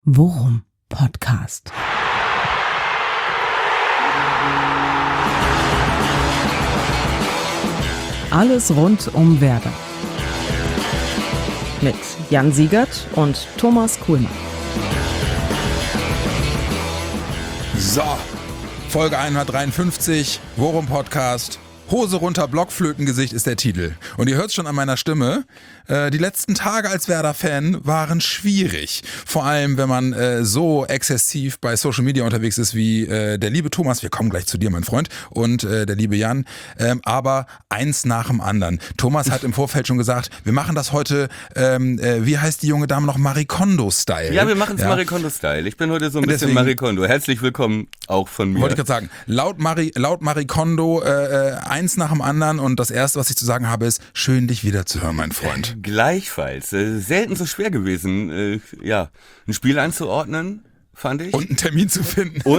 Worum Podcast. Alles rund um Werder. Mit Jan Siegert und Thomas Kuhlmann. So, Folge 153, Worum Podcast. Hose runter, Blockflötengesicht ist der Titel. Und ihr hört schon an meiner Stimme, die letzten Tage als Werder-Fan waren schwierig. Vor allem, wenn man so exzessiv bei Social Media unterwegs ist wie der liebe Thomas, wir kommen gleich zu dir, mein Freund, und der liebe Jan, aber eins nach dem anderen. Thomas hat im Vorfeld schon gesagt, wir machen das heute, wie heißt die junge Dame noch, Marie Kondo-Style. Ja, wir machen es Marie Kondo-Style. Ich bin heute so ein bisschen Marie Kondo. Herzlich willkommen auch von mir. Wollte ich gerade sagen, laut Marie Kondo, eins nach dem anderen, und das erste, was ich zu sagen habe, ist, schön dich wieder zu hören, mein Freund. Gleichfalls. Selten so schwer gewesen, ein Spiel einzuordnen, fand ich. Und einen Termin zu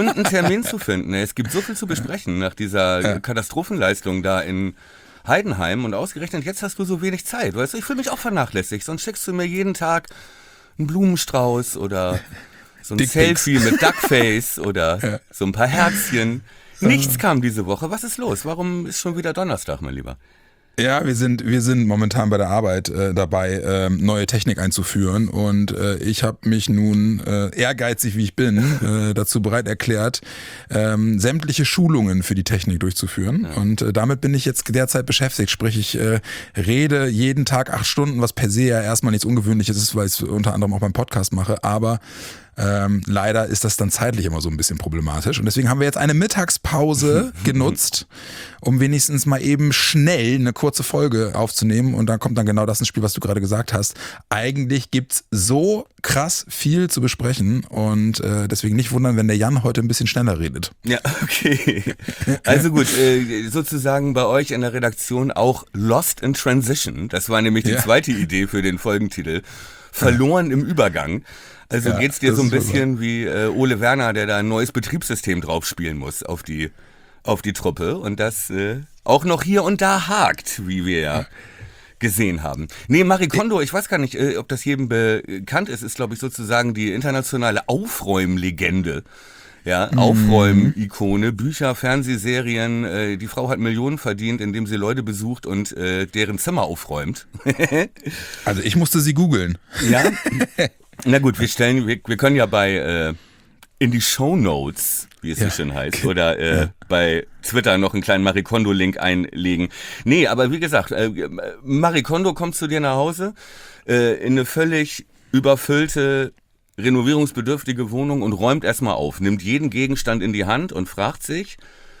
finden. Es gibt so viel zu besprechen nach dieser Katastrophenleistung da in Heidenheim, und ausgerechnet jetzt hast du so wenig Zeit. Weißt du, ich fühle mich auch vernachlässigt, sonst schickst du mir jeden Tag einen Blumenstrauß oder so ein Selfie mit Duckface oder so ein paar Herzchen. Nichts kam diese Woche. Was ist los? Warum ist schon wieder Donnerstag, mein Lieber? Ja, wir sind momentan bei der Arbeit dabei, neue Technik einzuführen, und ich habe mich nun, ehrgeizig wie ich bin, dazu bereit erklärt, sämtliche Schulungen für die Technik durchzuführen. Ja. Und damit bin ich jetzt derzeit beschäftigt. Sprich, ich rede jeden Tag 8 Stunden, was per se ja erstmal nichts Ungewöhnliches ist, weil ich es unter anderem auch beim Podcast mache, aber leider ist das dann zeitlich immer so ein bisschen problematisch, und deswegen haben wir jetzt eine Mittagspause genutzt, um wenigstens mal eben schnell eine kurze Folge aufzunehmen, und dann kommt dann genau das ins Spiel, was du gerade gesagt hast. Eigentlich gibt's so krass viel zu besprechen, und deswegen nicht wundern, wenn der Jan heute ein bisschen schneller redet. Ja, okay. Also gut, sozusagen bei euch in der Redaktion auch Lost in Transition. Das war nämlich die zweite Idee für den Folgentitel. Verloren im Übergang. Also geht's dir so ein bisschen wie Ole Werner, der da ein neues Betriebssystem drauf spielen muss auf die Truppe, und das auch noch hier und da hakt, wie wir ja gesehen haben. Nee, Marie Kondo, ich weiß gar nicht, ob das jedem bekannt ist glaube ich sozusagen die internationale Aufräumlegende. Ja, Aufräum-Ikone, Bücher, Fernsehserien, die Frau hat Millionen verdient, indem sie Leute besucht und deren Zimmer aufräumt. Also ich musste sie googeln. Ja? Na gut, wir können ja bei in die Shownotes, wie es so schön heißt, oder bei Twitter noch einen kleinen Marie Kondo-Link einlegen. Nee, aber wie gesagt, Marie Kondo kommt zu dir nach Hause in eine völlig überfüllte, renovierungsbedürftige Wohnung und räumt erstmal auf, nimmt jeden Gegenstand in die Hand und fragt sich,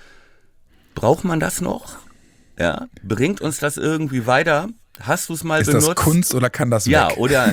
braucht man das noch? Ja, bringt uns das irgendwie weiter? Hast du es mal benutzt? Ist das Kunst oder kann das weg? Ja, oder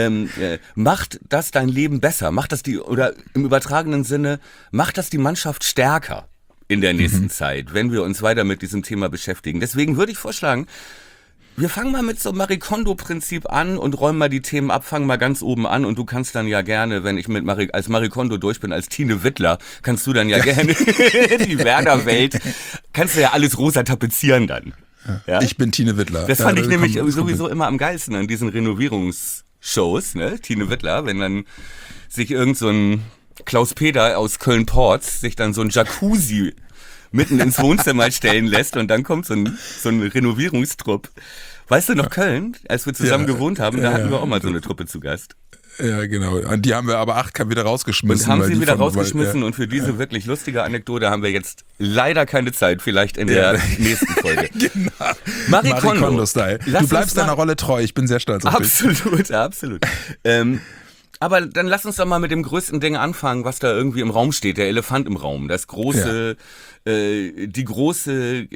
macht das dein Leben besser? Macht das oder im übertragenen Sinne, macht das die Mannschaft stärker in der nächsten Zeit, wenn wir uns weiter mit diesem Thema beschäftigen? Deswegen würde ich vorschlagen, wir fangen mal mit so einem Marie Kondo-Prinzip an und räumen mal die Themen ab, fangen mal ganz oben an, und du kannst dann ja gerne, wenn ich als Marie Kondo durch bin, als Tine Wittler, kannst du dann ja gerne die Werder-Welt, kannst du ja alles rosa tapezieren dann. Ja? Ich bin Tine Wittler. Das fand ich nämlich sowieso immer am geilsten an diesen Renovierungsshows, ne? Tine Wittler, wenn dann sich irgend so ein Klaus Peter aus Köln-Porz sich dann so ein Jacuzzi mitten ins Wohnzimmer stellen lässt, und dann kommt so ein Renovierungstrupp. Weißt du noch, Köln, als wir zusammen gewohnt haben, da hatten wir auch mal so eine Truppe zu Gast. Ja, genau. Und die haben wir aber 8 wieder rausgeschmissen. Und haben sie wieder rausgeschmissen, und für diese wirklich lustige Anekdote haben wir jetzt leider keine Zeit, vielleicht in der nächsten Folge. Genau. Marie Kondo-Style. Du bleibst deiner Rolle treu, ich bin sehr stolz auf dich. Absolut. Aber dann lass uns doch mal mit dem größten Ding anfangen, was da irgendwie im Raum steht, der Elefant im Raum, das große, die große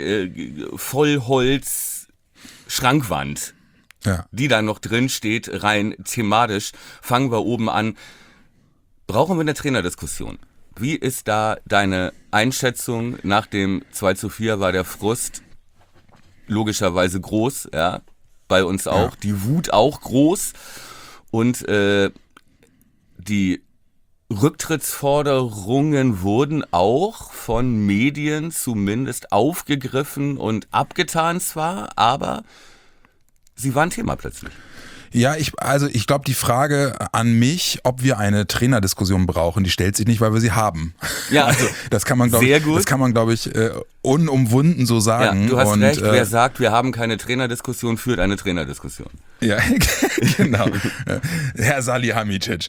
Vollholz-Schrankwand. Ja. Die da noch drin steht, rein thematisch. Fangen wir oben an. Brauchen wir eine Trainerdiskussion? Wie ist da deine Einschätzung? Nach dem 2:4 war der Frust logischerweise groß, ja, bei uns auch. Ja. Die Wut auch groß. Und die Rücktrittsforderungen wurden auch von Medien zumindest aufgegriffen und abgetan zwar, aber sie waren Thema plötzlich. Ja, ich glaube, die Frage an mich, ob wir eine Trainerdiskussion brauchen, die stellt sich nicht, weil wir sie haben. Ja, also das kann man, glaube ich, unumwunden so sagen. Ja, du hast recht, wer sagt, wir haben keine Trainerdiskussion, führt eine Trainerdiskussion. Ja, genau. Herr Salihamidzic.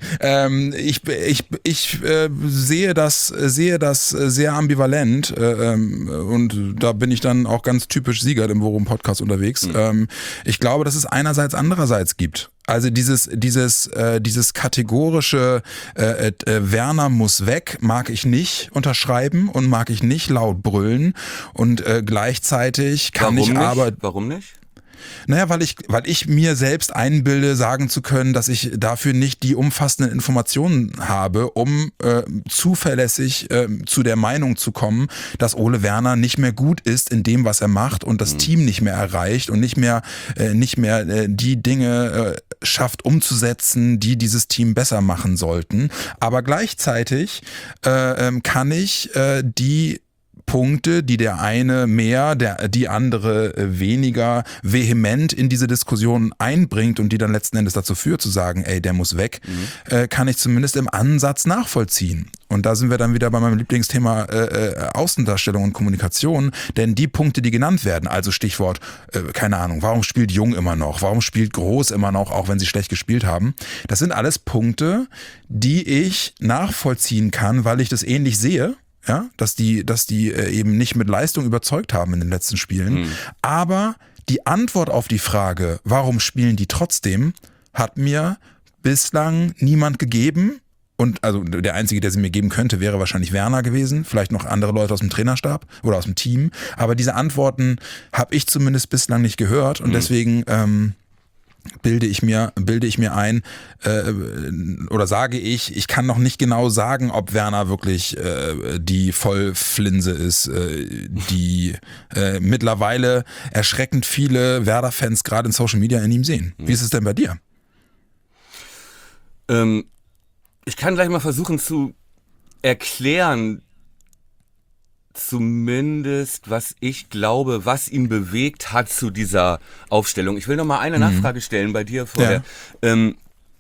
Ich sehe das sehr ambivalent und da bin ich dann auch ganz typisch Siegert im Worum-Podcast unterwegs. Ich glaube, dass es einerseits andererseits gibt. Also dieses kategorische Werner muss weg, mag ich nicht unterschreiben und mag ich nicht laut brüllen und gleichzeitig kann ich aber... Warum nicht? Naja, weil ich mir selbst einbilde, sagen zu können, dass ich dafür nicht die umfassenden Informationen habe, um zuverlässig zu der Meinung zu kommen, dass Ole Werner nicht mehr gut ist in dem, was er macht und das Team nicht mehr erreicht und nicht mehr die Dinge schafft umzusetzen, die dieses Team besser machen sollten. Aber gleichzeitig kann ich die Punkte, die der eine mehr, die andere weniger vehement in diese Diskussion einbringt und die dann letzten Endes dazu führt, zu sagen, ey, der muss weg, kann ich zumindest im Ansatz nachvollziehen. Und da sind wir dann wieder bei meinem Lieblingsthema Außendarstellung und Kommunikation, denn die Punkte, die genannt werden, also Stichwort, keine Ahnung, warum spielt Jung immer noch, warum spielt Groß immer noch, auch wenn sie schlecht gespielt haben, das sind alles Punkte, die ich nachvollziehen kann, weil ich das ähnlich sehe. Ja, dass die eben nicht mit Leistung überzeugt haben in den letzten Spielen. Aber die Antwort auf die Frage, warum spielen die trotzdem, hat mir bislang niemand gegeben. Und also der Einzige, der sie mir geben könnte, wäre wahrscheinlich Werner gewesen. Vielleicht noch andere Leute aus dem Trainerstab oder aus dem Team. Aber diese Antworten habe ich zumindest bislang nicht gehört. Und deswegen bilde ich mir ein oder sage ich kann noch nicht genau sagen, ob Werner wirklich die Vollflinse ist, die mittlerweile erschreckend viele Werder-Fans gerade in Social Media in ihm sehen. Wie ist es denn bei dir? Ich kann gleich mal versuchen zu erklären, zumindest, was ich glaube, was ihn bewegt hat zu dieser Aufstellung. Ich will noch mal eine Nachfrage stellen bei dir vorher. Ja.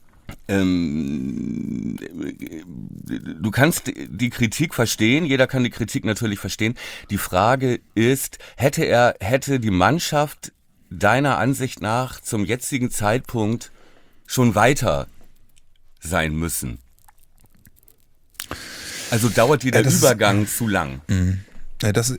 Du kannst die Kritik verstehen, jeder kann die Kritik natürlich verstehen. Die Frage ist, hätte die Mannschaft deiner Ansicht nach zum jetzigen Zeitpunkt schon weiter sein müssen? Also dauert dir der Übergang zu lang? Das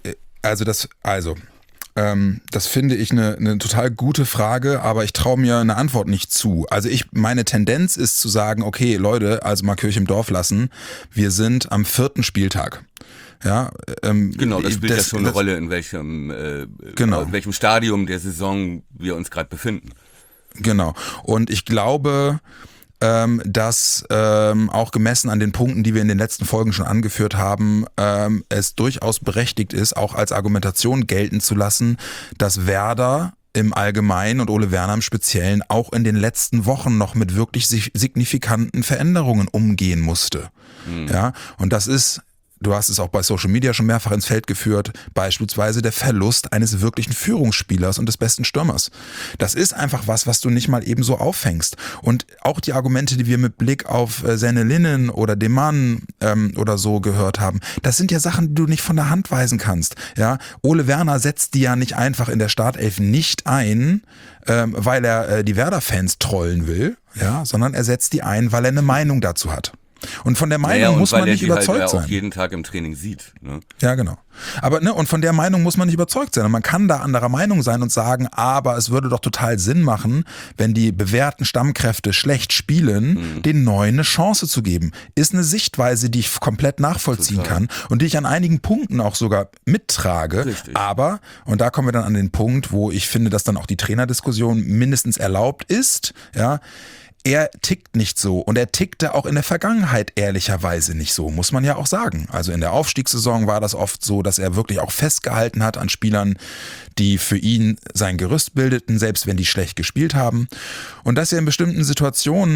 finde ich eine total gute Frage, aber ich traue mir eine Antwort nicht zu. Also meine Tendenz ist zu sagen, okay, Leute, also mal Kirche im Dorf lassen, wir sind am 4. Spieltag. Ja, genau, das spielt ja schon eine Rolle, in welchem Stadium der Saison wir uns gerade befinden. Genau. Und ich glaube, dass auch gemessen an den Punkten, die wir in den letzten Folgen schon angeführt haben, es durchaus berechtigt ist, auch als Argumentation gelten zu lassen, dass Werder im Allgemeinen und Ole Werner im Speziellen auch in den letzten Wochen noch mit wirklich signifikanten Veränderungen umgehen musste. Ja, und das ist... Du hast es auch bei Social Media schon mehrfach ins Feld geführt, beispielsweise der Verlust eines wirklichen Führungsspielers und des besten Stürmers. Das ist einfach was du nicht mal eben so auffängst. Und auch die Argumente, die wir mit Blick auf Senne Linnen oder Demann oder so gehört haben, das sind ja Sachen, die du nicht von der Hand weisen kannst. Ja, Ole Werner setzt die ja nicht einfach in der Startelf nicht ein, weil er die Werder-Fans trollen will, ja, sondern er setzt die ein, weil er eine Meinung dazu hat. Und von der Meinung muss man nicht überzeugt sein. Weil er die halt auch jeden Tag im Training sieht. Ne? Ja, genau. Aber und von der Meinung muss man nicht überzeugt sein. Und man kann da anderer Meinung sein und sagen, aber es würde doch total Sinn machen, wenn die bewährten Stammkräfte schlecht spielen, den Neuen eine Chance zu geben. Ist eine Sichtweise, die ich komplett nachvollziehen kann und die ich an einigen Punkten auch sogar mittrage. Richtig. Aber, und da kommen wir dann an den Punkt, wo ich finde, dass dann auch die Trainerdiskussion mindestens erlaubt ist, ja, er tickt nicht so und er tickte auch in der Vergangenheit ehrlicherweise nicht so, muss man ja auch sagen. Also in der Aufstiegssaison war das oft so, dass er wirklich auch festgehalten hat an Spielern, die für ihn sein Gerüst bildeten, selbst wenn die schlecht gespielt haben. Und dass er in bestimmten Situationen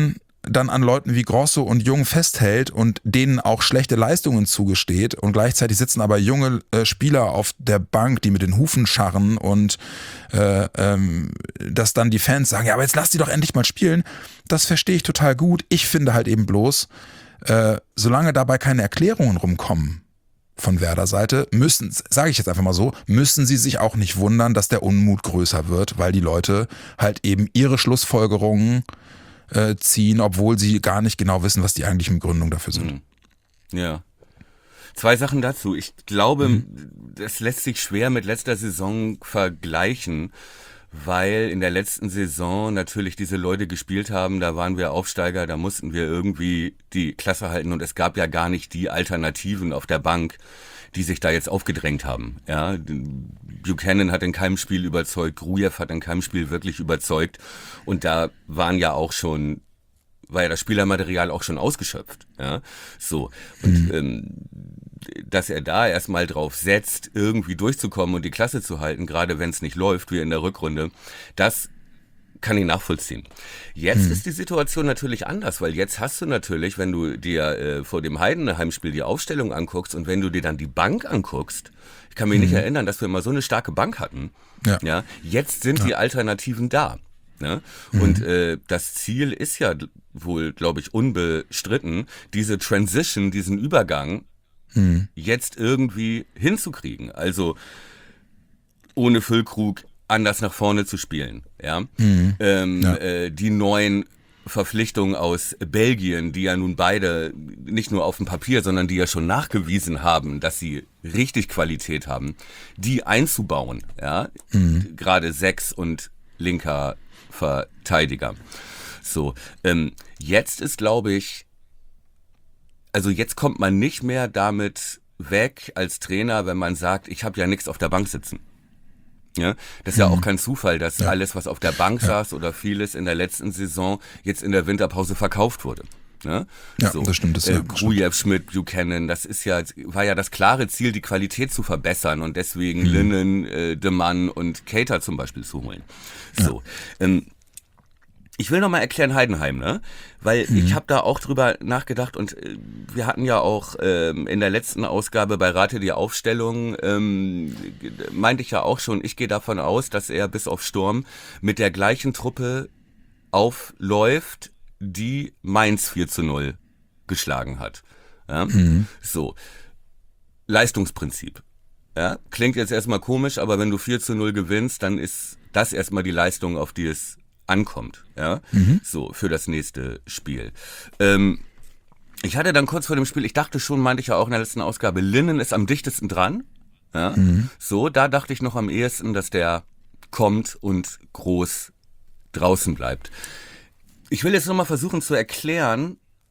dann an Leuten wie Grosso und Jung festhält und denen auch schlechte Leistungen zugesteht und gleichzeitig sitzen aber junge Spieler auf der Bank, die mit den Hufen scharren und dass dann die Fans sagen, ja, aber jetzt lass die doch endlich mal spielen, das verstehe ich total gut. Ich finde halt eben bloß, solange dabei keine Erklärungen rumkommen von Werder-Seite, sage ich jetzt einfach mal so, müssen sie sich auch nicht wundern, dass der Unmut größer wird, weil die Leute halt eben ihre Schlussfolgerungen ziehen, obwohl sie gar nicht genau wissen, was die eigentlichen Begründungen dafür sind. Ja. 2 Sachen dazu. Ich glaube, das lässt sich schwer mit letzter Saison vergleichen, weil in der letzten Saison natürlich diese Leute gespielt haben, da waren wir Aufsteiger, da mussten wir irgendwie die Klasse halten und es gab ja gar nicht die Alternativen auf der Bank, die sich da jetzt aufgedrängt haben. Ja, Buchanan hat in keinem Spiel überzeugt, Grujew hat in keinem Spiel wirklich überzeugt und da war ja das Spielermaterial auch schon ausgeschöpft. Ja, so. Und dass er da erstmal drauf setzt, irgendwie durchzukommen und die Klasse zu halten, gerade wenn es nicht läuft, wie in der Rückrunde, das kann ich nachvollziehen. Jetzt ist die Situation natürlich anders, weil jetzt hast du natürlich, wenn du dir vor dem Heidenheim-Spiel die Aufstellung anguckst und wenn du dir dann die Bank anguckst, ich kann mich nicht erinnern, dass wir mal so eine starke Bank hatten. Ja, jetzt sind die Alternativen da. Ne? Und das Ziel ist ja wohl, glaube ich, unbestritten, diese Transition, diesen Übergang jetzt irgendwie hinzukriegen. Also ohne Füllkrug anders nach vorne zu spielen. Ja? Die neuen Verpflichtungen aus Belgien, die ja nun beide nicht nur auf dem Papier, sondern die ja schon nachgewiesen haben, dass sie richtig Qualität haben, die einzubauen. Ja? Gerade 6 und linker Verteidiger. So, jetzt ist, glaube ich, also jetzt kommt man nicht mehr damit weg als Trainer, wenn man sagt, ich habe ja nichts auf der Bank sitzen. Ja, das ist ja auch kein Zufall, dass alles, was auf der Bank saß oder vieles in der letzten Saison jetzt in der Winterpause verkauft wurde. Ne? Ja, so, das stimmt. Grujew, Schmidt, Buchanan, war ja das klare Ziel, die Qualität zu verbessern und deswegen Linnen, De Mann und Keita zum Beispiel zu holen. So, ich will nochmal erklären Heidenheim, ne? Weil ich habe da auch drüber nachgedacht und wir hatten ja auch in der letzten Ausgabe bei Rate die Aufstellung, meinte ich ja auch schon, ich gehe davon aus, dass er bis auf Sturm mit der gleichen Truppe aufläuft, die Mainz 4-0 geschlagen hat. Ja? So, Leistungsprinzip. Ja? Klingt jetzt erstmal komisch, aber wenn du 4-0 gewinnst, dann ist das erstmal die Leistung, auf die es ankommt, ja, so für das nächste Spiel. Ich hatte dann kurz vor dem Spiel, ich dachte schon, meinte ich ja auch in der letzten Ausgabe, Linnen ist am dichtesten dran, ja, so, da dachte ich noch am ehesten, dass der kommt und groß draußen bleibt. Ich will jetzt nochmal versuchen zu erklären,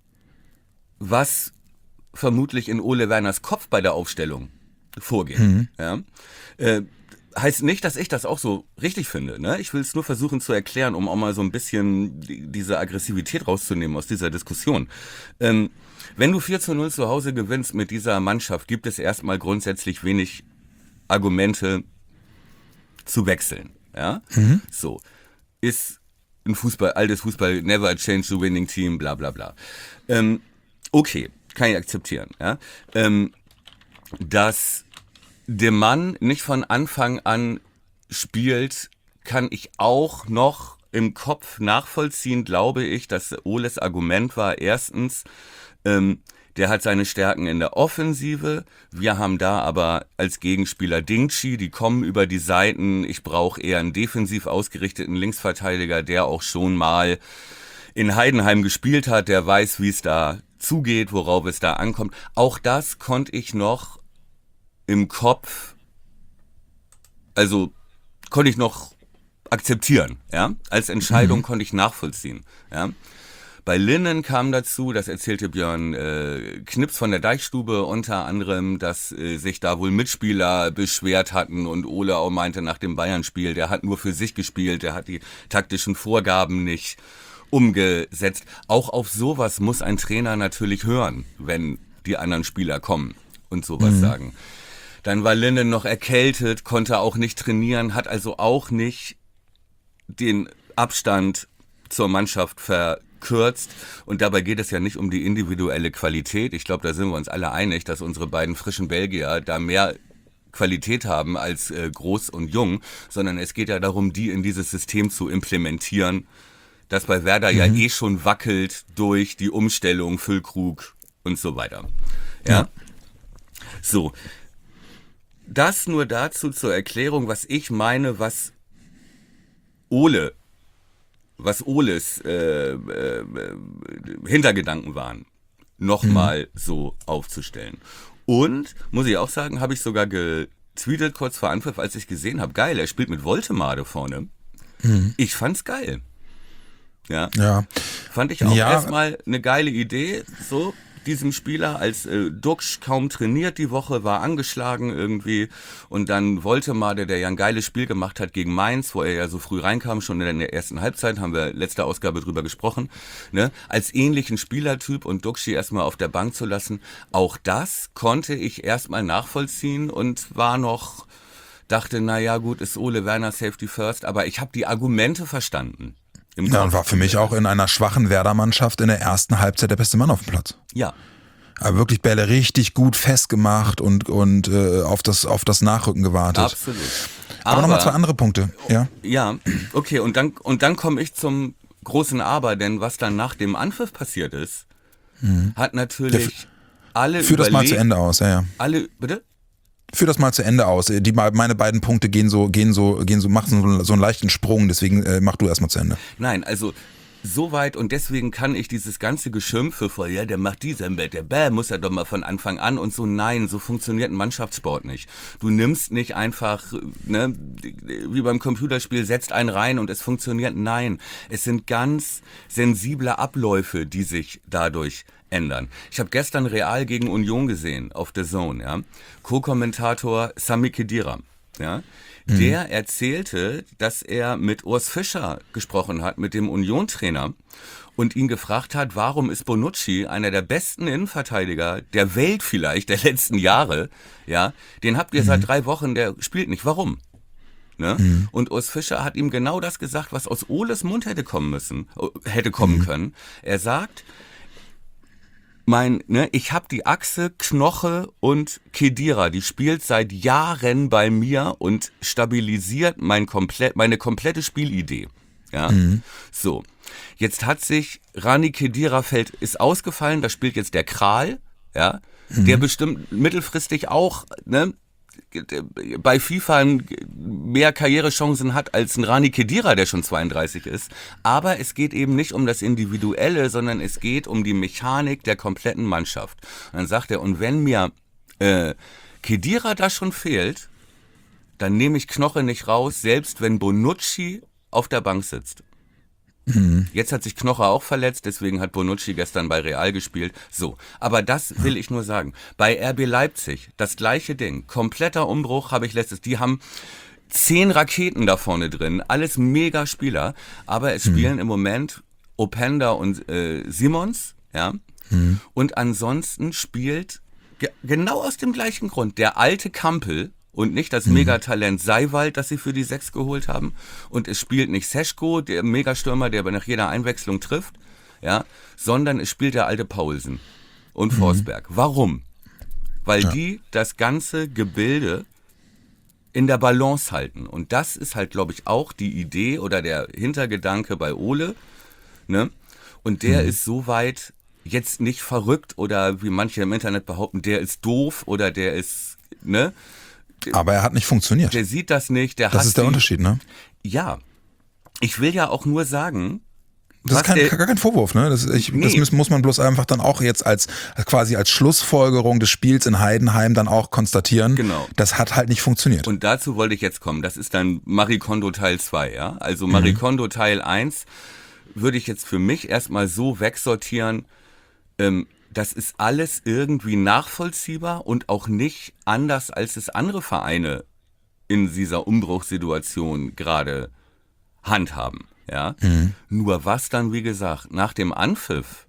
was vermutlich in Ole Werners Kopf bei der Aufstellung vorgeht, ja, heißt nicht, dass ich das auch so richtig finde. Ne? Ich will es nur versuchen zu erklären, um auch mal so ein bisschen diese Aggressivität rauszunehmen aus dieser Diskussion. Wenn du 4-0 zu Hause gewinnst mit dieser Mannschaft, gibt es erstmal grundsätzlich wenig Argumente zu wechseln. Ja? So, ist ein altes Fußball, never change the winning team, bla bla bla. Okay, kann ich akzeptieren. Ja? Dass der Mann nicht von Anfang an spielt, kann ich auch noch im Kopf nachvollziehen, glaube ich, dass Oles Argument war, erstens, der hat seine Stärken in der Offensive, wir haben da aber als Gegenspieler Dingchi, die kommen über die Seiten, ich brauche eher einen defensiv ausgerichteten Linksverteidiger, der auch schon mal in Heidenheim gespielt hat, der weiß, wie es da zugeht, worauf es da ankommt. Auch das konnte ich noch im Kopf, also konnte ich noch akzeptieren, ja, als Entscheidung konnte ich nachvollziehen, ja. Bei Linnen kam dazu, das erzählte Björn Knips von der Deichstube unter anderem, dass sich da wohl Mitspieler beschwert hatten und Ole auch meinte nach dem Bayern-Spiel, der hat nur für sich gespielt, der hat die taktischen Vorgaben nicht umgesetzt. Auch auf sowas muss ein Trainer natürlich hören, wenn die anderen Spieler kommen und sowas sagen. Dann war Linnen noch erkältet, konnte auch nicht trainieren, hat also auch nicht den Abstand zur Mannschaft verkörpert. abkürzt. Und dabei geht es ja nicht um die individuelle Qualität. Ich glaube, da sind wir uns alle einig, dass unsere beiden frischen Belgier da mehr Qualität haben als groß und jung, sondern es geht ja darum, die in dieses System zu implementieren, das bei Werder ja eh schon wackelt durch die Umstellung, Füllkrug und so weiter. Ja. So. Das nur dazu zur Erklärung, was ich meine, was Oles Hintergedanken waren, nochmal so aufzustellen. Und, muss ich auch sagen, habe ich sogar getweetet kurz vor Anpfiff, als ich gesehen habe, geil, er spielt mit Woltemade vorne. Ich fand's geil. Ja. Fand ich auch erstmal eine geile Idee, so diesem Spieler, als Duxch kaum trainiert die Woche, war angeschlagen irgendwie und dann Woltemade, der ja ein geiles Spiel gemacht hat gegen Mainz, wo er ja so früh reinkam, schon in der ersten Halbzeit, haben wir letzte Ausgabe drüber gesprochen, ne? Als ähnlichen Spielertyp und Duxch erstmal auf der Bank zu lassen, auch das konnte ich erstmal nachvollziehen und dachte, naja gut, ist Ole Werner Safety First, aber ich habe die Argumente verstanden. Ja, und war für mich auch in einer schwachen Werder-Mannschaft in der ersten Halbzeit der beste Mann auf dem Platz. Ja. Aber wirklich Bälle richtig gut festgemacht und auf das Nachrücken gewartet. Absolut. Aber nochmal 2 andere Punkte. Ja, okay, und dann komme ich zum großen Aber, denn was dann nach dem Anpfiff passiert ist, hat natürlich alle Führ das mal zu Ende aus, Alle, bitte? Führ das mal zu Ende aus. Meine beiden Punkte machen so einen leichten Sprung, deswegen mach du erstmal zu Ende. Nein, also soweit und deswegen kann ich dieses ganze Geschimpfe vor, ja, der macht dieser Bett, der muss er doch mal von Anfang an und so, nein, so funktioniert ein Mannschaftssport nicht. Du nimmst nicht einfach, ne, wie beim Computerspiel, setzt einen rein und es funktioniert, nein. Es sind ganz sensible Abläufe, die sich dadurch ändern. Ich habe gestern Real gegen Union gesehen auf The Zone, ja. Co-Kommentator Sami Khedira, ja. Der erzählte, dass er mit Urs Fischer gesprochen hat, mit dem Union-Trainer, und ihn gefragt hat, warum ist Bonucci einer der besten Innenverteidiger der Welt vielleicht der letzten Jahre, ja. Den habt ihr seit 3 Wochen, der spielt nicht. Warum? Ne? Und Urs Fischer hat ihm genau das gesagt, was aus Oles Mund hätte kommen können. Er sagt, ich habe die Achse Knoche und Khedira, die spielt seit Jahren bei mir und stabilisiert meine komplette Spielidee. Ja, so. Jetzt hat sich Rani Khedira ist ausgefallen, da spielt jetzt der Kral, ja, der bestimmt mittelfristig auch, ne, bei FIFA mehr Karrierechancen hat als ein Rani Khedira, der schon 32 ist. Aber es geht eben nicht um das Individuelle, sondern es geht um die Mechanik der kompletten Mannschaft. Und dann sagt er, und wenn mir Khedira da schon fehlt, dann nehme ich Knoche nicht raus, selbst wenn Bonucci auf der Bank sitzt. Jetzt hat sich Knoche auch verletzt, deswegen hat Bonucci gestern bei Real gespielt. So, aber das will ich nur sagen. Bei RB Leipzig, das gleiche Ding. Kompletter Umbruch habe ich die haben 10 Raketen da vorne drin, alles mega Spieler, aber es spielen im Moment Openda und Simons, ja. Und ansonsten spielt, genau aus dem gleichen Grund, der alte Kampel, und nicht das Megatalent Seiwald, das sie für die 6 geholt haben. Und es spielt nicht Seschko, der Megastürmer, der nach jeder Einwechslung trifft, ja, sondern es spielt der alte Paulsen und Forsberg. Warum? Weil die das ganze Gebilde in der Balance halten. Und das ist halt, glaube ich, auch die Idee oder der Hintergedanke bei Ole. Ne? Und der ist soweit jetzt nicht verrückt oder wie manche im Internet behaupten, der ist doof oder der ist, ne? Aber er hat nicht funktioniert. Der sieht das nicht. Das ist der Unterschied, ne? Ja. Ich will ja auch nur sagen... Das ist gar kein Vorwurf, ne? Das muss man bloß einfach dann auch jetzt quasi als Schlussfolgerung des Spiels in Heidenheim dann auch konstatieren. Genau. Das hat halt nicht funktioniert. Und dazu wollte ich jetzt kommen. Das ist dann Marie Kondo Teil 2, ja? Also Marie Kondo Teil 1 würde ich jetzt für mich erstmal so wegsortieren, das ist alles irgendwie nachvollziehbar und auch nicht anders, als es andere Vereine in dieser Umbruchssituation gerade handhaben. Ja? Nur was dann, wie gesagt, nach dem Anpfiff,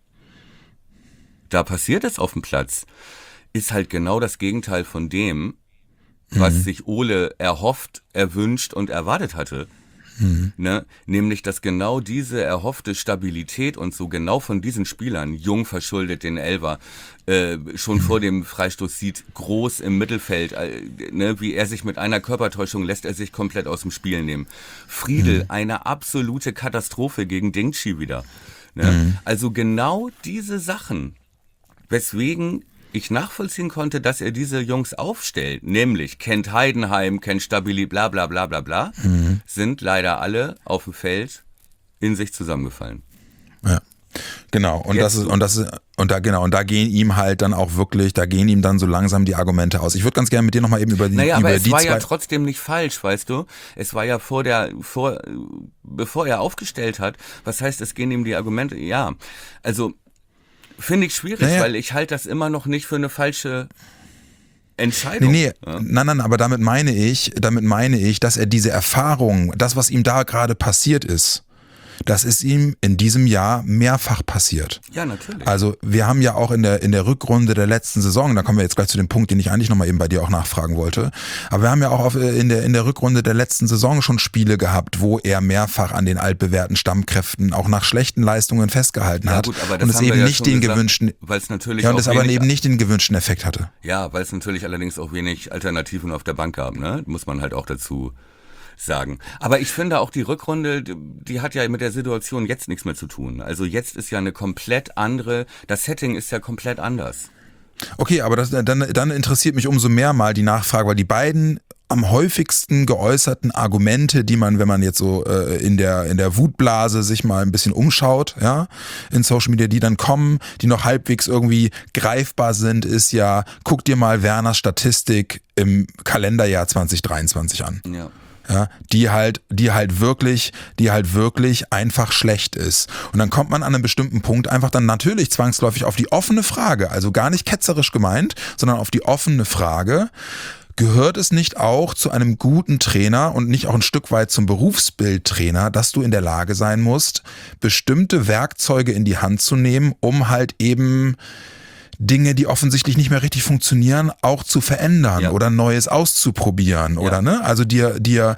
da passiert es auf dem Platz, ist halt genau das Gegenteil von dem, was sich Ole erhofft, erwünscht und erwartet hatte. Ne? Nämlich, dass genau diese erhoffte Stabilität und so genau von diesen Spielern, Jung verschuldet den Elfer, schon vor dem Freistoß sieht, groß im Mittelfeld, ne? Wie er sich mit einer Körpertäuschung lässt er sich komplett aus dem Spiel nehmen. Friedel, eine absolute Katastrophe gegen Dingchi wieder. Ne? Also genau diese Sachen, weswegen ich nachvollziehen konnte, dass er diese Jungs aufstellt, nämlich kennt Heidenheim, kennt Stabilität, bla bla bla bla bla, sind leider alle auf dem Feld in sich zusammengefallen. Ja. Genau, und da gehen ihm halt dann auch wirklich, da gehen ihm dann so langsam die Argumente aus. Ich würde ganz gerne mit dir nochmal eben über die aber es war ja trotzdem nicht falsch, weißt du? Es war ja bevor er aufgestellt hat, was heißt, es gehen ihm die Argumente, ja, also finde ich schwierig, weil ich halte das immer noch nicht für eine falsche Entscheidung. Nein, aber damit meine ich, dass er diese Erfahrung, das, was ihm da gerade passiert ist, das ist ihm in diesem Jahr mehrfach passiert. Ja, natürlich. Also wir haben ja auch in der Rückrunde der letzten Saison, da kommen wir jetzt gleich zu dem Punkt, den ich eigentlich nochmal eben bei dir auch nachfragen wollte, aber wir haben ja auch in der Rückrunde der letzten Saison schon Spiele gehabt, wo er mehrfach an den altbewährten Stammkräften auch nach schlechten Leistungen festgehalten hat. Gut, aber und es eben nicht den gewünschten, nicht den gewünschten Effekt hatte. Ja, weil es natürlich allerdings auch wenig Alternativen auf der Bank gab, ne? Muss man halt auch dazu sagen. Aber ich finde auch die Rückrunde, die hat ja mit der Situation jetzt nichts mehr zu tun. Also jetzt ist ja eine komplett andere, das Setting ist ja komplett anders. Okay, aber dann interessiert mich umso mehr mal die Nachfrage, weil die beiden am häufigsten geäußerten Argumente, die man, wenn man jetzt so in der Wutblase sich mal ein bisschen umschaut, ja, in Social Media, die dann kommen, die noch halbwegs irgendwie greifbar sind, ist ja, guck dir mal Werners Statistik im Kalenderjahr 2023 an. Ja. Ja, die halt wirklich einfach schlecht ist. Und dann kommt man an einem bestimmten Punkt einfach dann natürlich zwangsläufig auf die offene Frage, also gar nicht ketzerisch gemeint, sondern auf die offene Frage, gehört es nicht auch zu einem guten Trainer und nicht auch ein Stück weit zum Berufsbildtrainer, dass du in der Lage sein musst, bestimmte Werkzeuge in die Hand zu nehmen, um halt eben Dinge, die offensichtlich nicht mehr richtig funktionieren, auch zu verändern oder Neues auszuprobieren oder ne? Also dir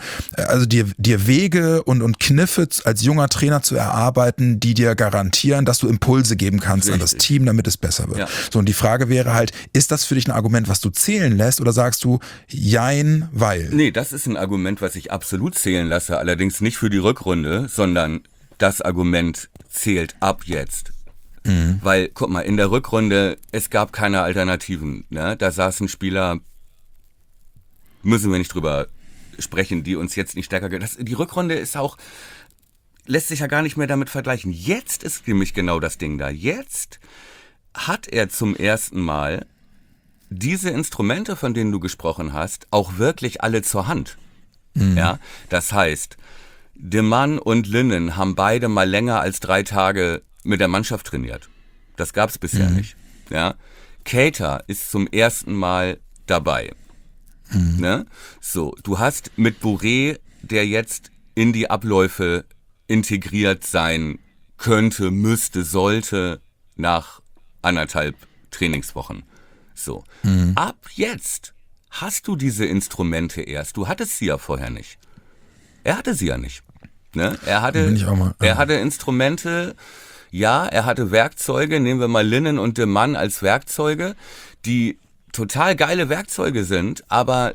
Wege und Kniffe als junger Trainer zu erarbeiten, die dir garantieren, dass du Impulse geben kannst an das Team, damit es besser wird. Ja. So, und die Frage wäre halt, ist das für dich ein Argument, was du zählen lässt oder sagst du, jein, weil? Nee, das ist ein Argument, was ich absolut zählen lasse, allerdings nicht für die Rückrunde, sondern das Argument zählt ab jetzt. Weil, guck mal, in der Rückrunde, es gab keine Alternativen. Ne? Da saßen Spieler, müssen wir nicht drüber sprechen, die uns jetzt nicht stärker... Die Rückrunde ist auch, lässt sich ja gar nicht mehr damit vergleichen. Jetzt ist nämlich genau das Ding da. Jetzt hat er zum ersten Mal diese Instrumente, von denen du gesprochen hast, auch wirklich alle zur Hand. Ja, das heißt, De Mann und Linnen haben beide mal länger als 3 Tage mit der Mannschaft trainiert. Das gab's bisher nicht. Ja? Keita ist zum ersten Mal dabei. Ne? So, du hast mit Boré, der jetzt in die Abläufe integriert sein könnte, müsste, sollte, nach 1,5 Trainingswochen. So. Ab jetzt hast du diese Instrumente erst. Du hattest sie ja vorher nicht. Er hatte sie ja nicht. Ne? Er hatte Instrumente. Ja, er hatte Werkzeuge, nehmen wir mal Linnen und De Mann als Werkzeuge, die total geile Werkzeuge sind, aber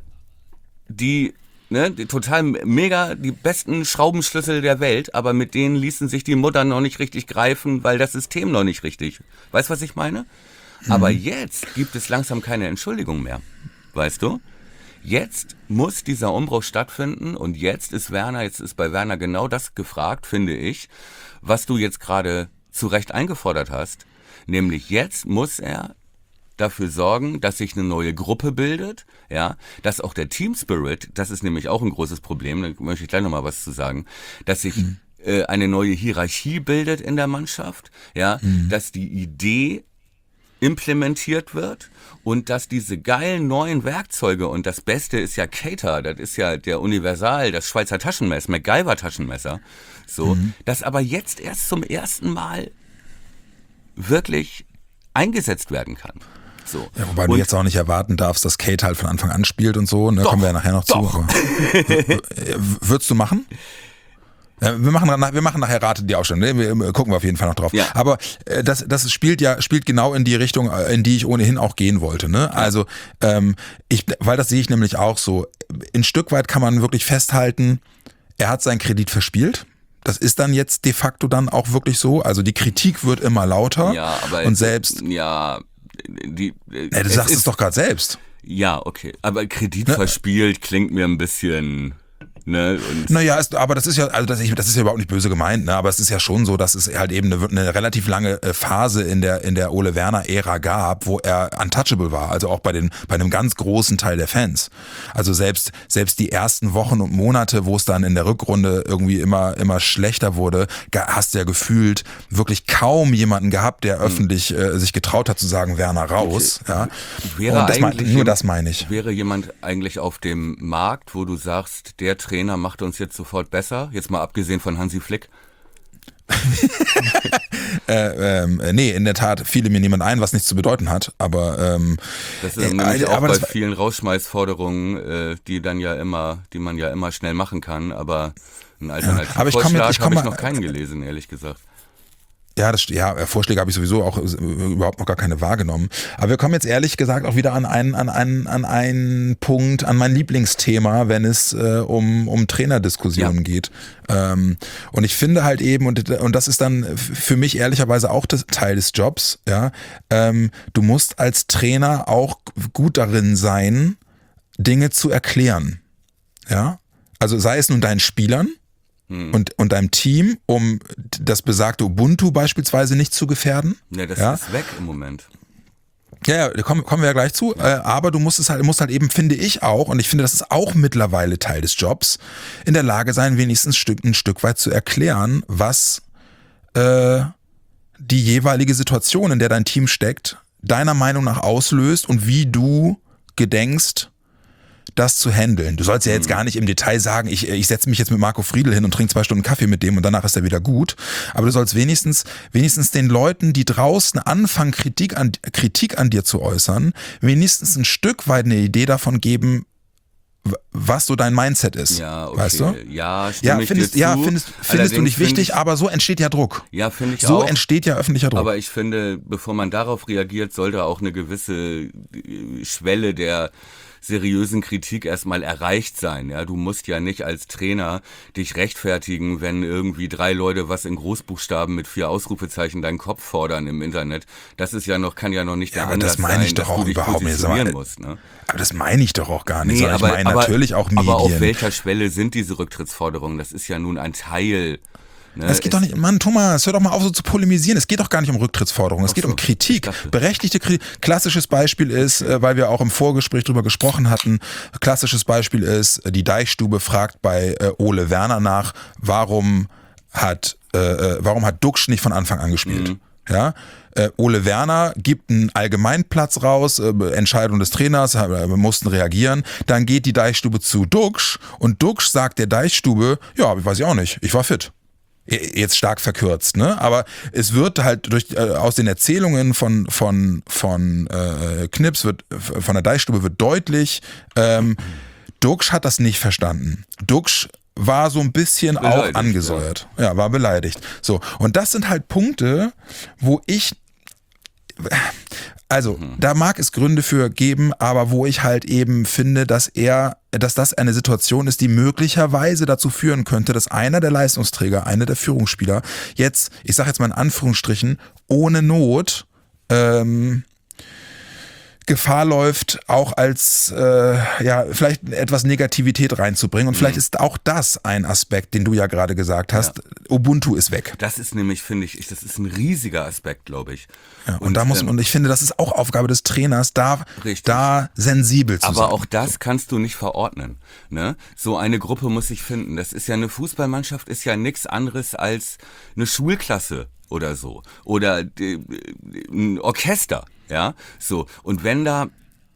die total mega, die besten Schraubenschlüssel der Welt, aber mit denen ließen sich die Mutter noch nicht richtig greifen, weil das System noch nicht richtig. Weißt du, was ich meine? Aber jetzt gibt es langsam keine Entschuldigung mehr. Weißt du? Jetzt muss dieser Umbruch stattfinden und jetzt ist bei Werner genau das gefragt, finde ich, was du jetzt gerade zu Recht eingefordert hast, nämlich jetzt muss er dafür sorgen, dass sich eine neue Gruppe bildet, ja, dass auch der Team Spirit, das ist nämlich auch ein großes Problem, da möchte ich gleich nochmal was zu sagen, dass sich eine neue Hierarchie bildet in der Mannschaft, ja, dass die Idee implementiert wird und dass diese geilen neuen Werkzeuge, und das Beste ist ja Keita, das ist ja der Universal, das Schweizer Taschenmesser, MacGyver-Taschenmesser, so, das aber jetzt erst zum ersten Mal wirklich eingesetzt werden kann. So. Ja, wobei du jetzt auch nicht erwarten darfst, dass Keita halt von Anfang an spielt und so, ne, kommen wir ja nachher noch zu. Aber, würdest du machen? Wir machen nachher Rate die Aufstellung. Wir gucken wir auf jeden Fall noch drauf. Ja. Aber das spielt genau in die Richtung, in die ich ohnehin auch gehen wollte. Ne? Also weil das sehe ich nämlich auch so. Ein Stück weit kann man wirklich festhalten, er hat seinen Kredit verspielt. Das ist dann jetzt de facto dann auch wirklich so. Also die Kritik wird immer lauter. Ja, aber und selbst. Ja, du sagst es doch gerade selbst. Ja, okay. Aber Kredit verspielt klingt mir ein bisschen. Ne? Und naja, aber das ist ja, also das ist ja überhaupt nicht böse gemeint, ne? Aber es ist ja schon so, dass es halt eben eine relativ lange Phase in der Ole Werner Ära gab, wo er untouchable war, also auch bei einem ganz großen Teil der Fans. Also selbst die ersten Wochen und Monate, wo es dann in der Rückrunde irgendwie immer schlechter wurde, hast du ja gefühlt wirklich kaum jemanden gehabt, der öffentlich sich getraut hat zu sagen, Werner raus. Okay. Ja. Und das meine ich. Wäre jemand eigentlich auf dem Markt, wo du sagst, der Trainer macht uns jetzt sofort besser, jetzt mal abgesehen von Hansi Flick? Nee, in der Tat fiel mir niemand ein, was nichts zu bedeuten hat, aber das ist nämlich auch bei vielen Rausschmeißforderungen, die man ja immer schnell machen kann, aber einen Alternativvorschlag habe ich noch keinen gelesen, ehrlich gesagt. Vorschläge habe ich sowieso auch überhaupt noch gar keine wahrgenommen. Aber wir kommen jetzt ehrlich gesagt auch wieder an einen Punkt, an mein Lieblingsthema, wenn es um Trainerdiskussionen geht. Und ich finde halt eben, und das ist dann für mich ehrlicherweise auch Teil des Jobs, ja, du musst als Trainer auch gut darin sein, Dinge zu erklären. Ja? Also sei es nun deinen Spielern, und deinem Team, um das besagte Ubuntu beispielsweise nicht zu gefährden. Ja, das ist weg im Moment. Ja, kommen wir ja gleich zu. Aber du musst halt eben, finde ich auch, und ich finde, das ist auch mittlerweile Teil des Jobs, in der Lage sein, wenigstens ein Stück weit zu erklären, was die jeweilige Situation, in der dein Team steckt, deiner Meinung nach auslöst und wie du gedenkst, das zu handeln. Du sollst ja jetzt gar nicht im Detail sagen, ich setze mich jetzt mit Marco Friedl hin und trinke 2 Stunden Kaffee mit dem und danach ist er wieder gut. Aber du sollst wenigstens den Leuten, die draußen anfangen, Kritik an dir zu äußern, wenigstens ein Stück weit eine Idee davon geben, was so dein Mindset ist. Ja, okay. Weißt du? Ja, findest du nicht wichtig, aber so entsteht ja Druck. Ja, finde ich so auch. So entsteht ja öffentlicher Druck. Aber ich finde, bevor man darauf reagiert, sollte auch eine gewisse Schwelle der seriösen Kritik erstmal erreicht sein. Ja, du musst ja nicht als Trainer dich rechtfertigen, wenn irgendwie 3 Leute was in Großbuchstaben mit 4 Ausrufezeichen deinen Kopf fordern im Internet. Das ist kann ja noch nicht der Anlass sein, dass du dich positionieren musst. Ne? Aber das meine ich doch auch gar nicht. Nee, ich meine natürlich auch Medien. Aber auf welcher Schwelle sind diese Rücktrittsforderungen? Das ist ja nun ein Teil. Ne, es geht doch nicht, Mann, Thomas, hör doch mal auf so zu polemisieren. Es geht doch gar nicht um Rücktrittsforderungen, es geht um Kritik, berechtigte Kritik. Klassisches Beispiel ist, weil wir auch im Vorgespräch drüber gesprochen hatten, klassisches Beispiel ist, die Deichstube fragt bei Ole Werner nach, warum hat Duxch nicht von Anfang an gespielt? Ja, Ole Werner gibt einen Allgemeinplatz raus, Entscheidung des Trainers, wir mussten reagieren. Dann geht die Deichstube zu Duxch und Duxch sagt der Deichstube, ja, weiß ich auch nicht, ich war fit. Jetzt stark verkürzt, ne? Aber es wird halt aus den Erzählungen von Knips von der Deichstube wird deutlich, Duxch hat das nicht verstanden. Duxch war so ein bisschen beleidigt, auch angesäuert. Ja, war beleidigt. So. Und das sind halt Punkte, wo da mag es Gründe für geben, aber wo ich halt eben finde, dass das eine Situation ist, die möglicherweise dazu führen könnte, dass einer der Leistungsträger, einer der Führungsspieler jetzt, ich sage jetzt mal in Anführungsstrichen, ohne Not Gefahr läuft, auch als vielleicht etwas Negativität reinzubringen. Und vielleicht ist auch das ein Aspekt, den du ja gerade gesagt hast. Ja. Ubuntu ist weg. Das ist nämlich, finde ich, das ist ein riesiger Aspekt, glaube ich. Ja, und ich finde, das ist auch Aufgabe des Trainers, da sensibel zu sein. Aber auch das kannst du nicht verordnen. Ne? So eine Gruppe muss sich finden. Das ist ja eine Fußballmannschaft, ist ja nichts anderes als eine Schulklasse oder so. Oder ein Orchester. Ja, so. Und wenn das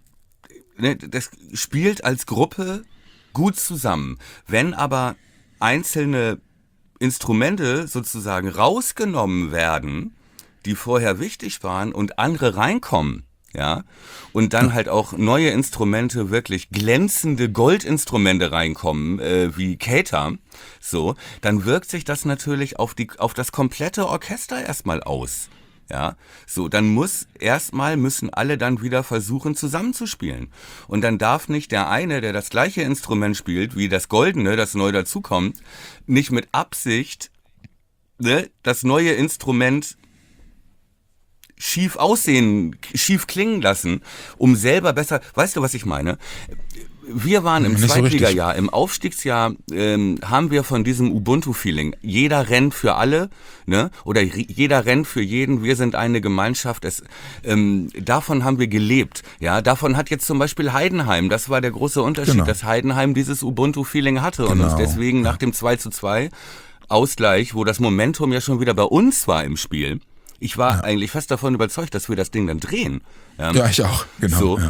spielt als Gruppe gut zusammen. Wenn aber einzelne Instrumente sozusagen rausgenommen werden, die vorher wichtig waren und andere reinkommen, ja, und dann halt auch neue Instrumente, wirklich glänzende Goldinstrumente reinkommen, wie Cater, so, dann wirkt sich das natürlich auf das komplette Orchester erstmal aus. Ja, so, dann müssen alle dann wieder versuchen zusammenzuspielen. Und dann darf nicht der eine, der das gleiche Instrument spielt, wie das Goldene, das neu dazukommt, nicht mit Absicht, ne, das neue Instrument schief klingen lassen, um selber besser, weißt du, was ich meine? Wir waren im Zweitligajahr, im Aufstiegsjahr haben wir von diesem Ubuntu-Feeling. Jeder rennt für alle, ne? Oder jeder rennt für jeden. Wir sind eine Gemeinschaft. Davon haben wir gelebt. Ja, davon hat jetzt zum Beispiel Heidenheim. Das war der große Unterschied, dass Heidenheim dieses Ubuntu-Feeling hatte und uns deswegen nach dem 2:2 Ausgleich, wo das Momentum ja schon wieder bei uns war im Spiel. Ich war eigentlich fest davon überzeugt, dass wir das Ding dann drehen. Ja, ich auch. Genau. So,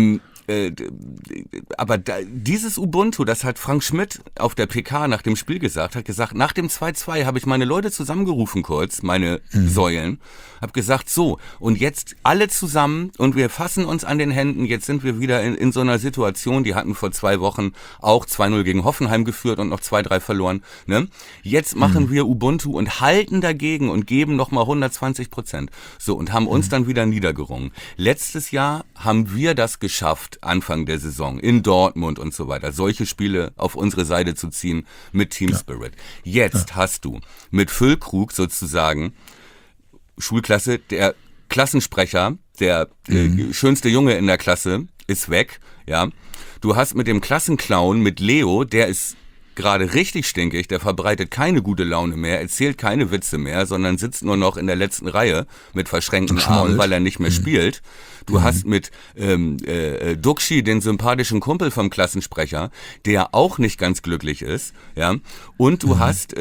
aber dieses Ubuntu, das hat Frank Schmidt auf der PK nach dem Spiel gesagt, hat gesagt, nach dem 2:2 habe ich meine Leute zusammengerufen kurz, meine Säulen, habe gesagt, so, und jetzt alle zusammen und wir fassen uns an den Händen, jetzt sind wir wieder in so einer Situation, die hatten vor 2 Wochen auch 2:0 gegen Hoffenheim geführt und noch 2-3 verloren, ne? Jetzt machen wir Ubuntu und halten dagegen und geben nochmal 120%. So, und haben uns dann wieder niedergerungen. Letztes Jahr haben wir das geschafft, Anfang der Saison in Dortmund und so weiter, solche Spiele auf unsere Seite zu ziehen mit Team Spirit. Jetzt hast du mit Füllkrug sozusagen Schulklasse, der Klassensprecher, der schönste Junge in der Klasse ist weg, ja. Du hast mit dem Klassenclown, mit Leo, der ist gerade richtig stinkig, der verbreitet keine gute Laune mehr, erzählt keine Witze mehr, sondern sitzt nur noch in der letzten Reihe mit verschränkten Armen, weil er nicht mehr spielt. Du hast mit Duxi, den sympathischen Kumpel vom Klassensprecher, der auch nicht ganz glücklich ist, ja. Und du hast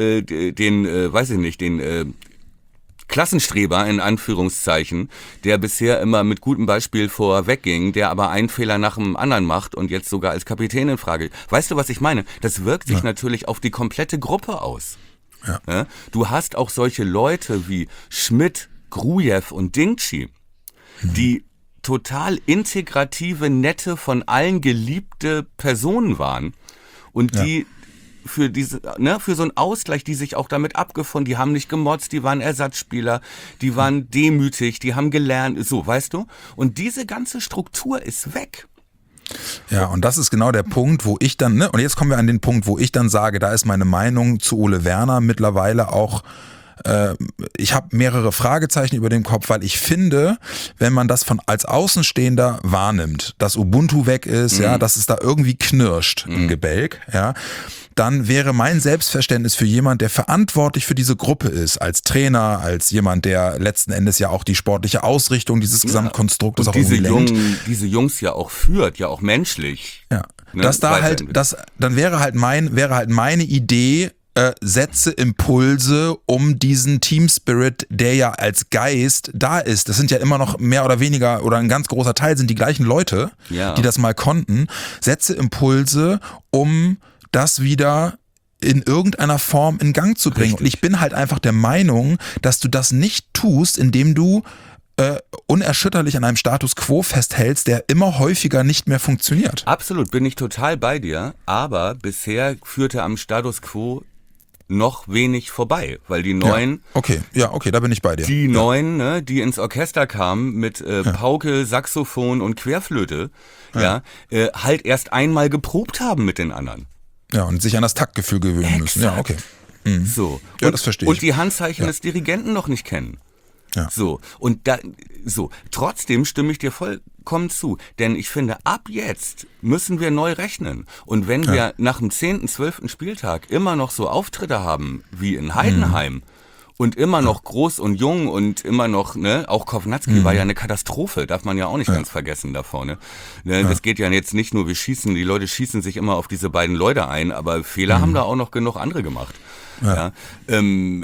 den Klassenstreber in Anführungszeichen, der bisher immer mit gutem Beispiel vorwegging, der aber einen Fehler nach dem anderen macht und jetzt sogar als Kapitän in Frage. Weißt du, was ich meine? Das wirkt sich natürlich auf die komplette Gruppe aus. Ja? Du hast auch solche Leute wie Schmidt, Grujew und Dingchi, die total integrative, nette, von allen geliebte Personen waren und die für so einen Ausgleich, die sich auch damit abgefunden, die haben nicht gemotzt, die waren Ersatzspieler, die waren demütig, die haben gelernt, so, weißt du? Und diese ganze Struktur ist weg. Ja, und das ist genau der Punkt, wo ich dann, und jetzt kommen wir an den Punkt, wo ich dann sage, da ist meine Meinung zu Ole Werner mittlerweile auch, ich habe mehrere Fragezeichen über dem Kopf, weil ich finde, wenn man das als Außenstehender wahrnimmt, dass Ubuntu weg ist, dass es da irgendwie knirscht im Gebälk, dann wäre mein Selbstverständnis für jemand, der verantwortlich für diese Gruppe ist, als Trainer, als jemand, der letzten Endes ja auch die sportliche Ausrichtung dieses Gesamtkonstruktes auch irgendwie lenkt. Diese Jungs ja auch führt, ja auch menschlich. Ja, ne? Dann wäre meine Idee, Sätze, Impulse, um diesen Team Spirit, der ja als Geist da ist. Das sind ja immer noch mehr oder weniger oder ein ganz großer Teil sind die gleichen Leute, die das mal konnten. Sätze, Impulse, um das wieder in irgendeiner Form in Gang zu bringen. Richtig. Und ich bin halt einfach der Meinung, dass du das nicht tust, indem du unerschütterlich an einem Status quo festhältst, der immer häufiger nicht mehr funktioniert. Absolut, bin ich total bei dir, aber bisher führte am Status quo noch wenig vorbei, weil die Neuen... Okay, da bin ich bei dir. Die Neuen, ne, die ins Orchester kamen mit Pauke, Saxophon und Querflöte, halt erst einmal geprobt haben mit den anderen. Ja, und sich an das Taktgefühl gewöhnen müssen. Ja, okay. Mhm. So. Ja, das verstehe ich. Und die Handzeichen des Dirigenten noch nicht kennen. Ja. So. Trotzdem stimme ich dir vollkommen zu. Denn ich finde, ab jetzt müssen wir neu rechnen. Und wenn wir nach dem 10., 12. Spieltag immer noch so Auftritte haben wie in Heidenheim und immer noch groß und jung und immer noch, ne, auch Kovnatski war ja eine Katastrophe, darf man ja auch nicht ganz vergessen da vorne. Ne, das geht ja jetzt nicht nur, die Leute schießen sich immer auf diese beiden Leute ein, aber Fehler haben da auch noch genug andere gemacht. Ja. Du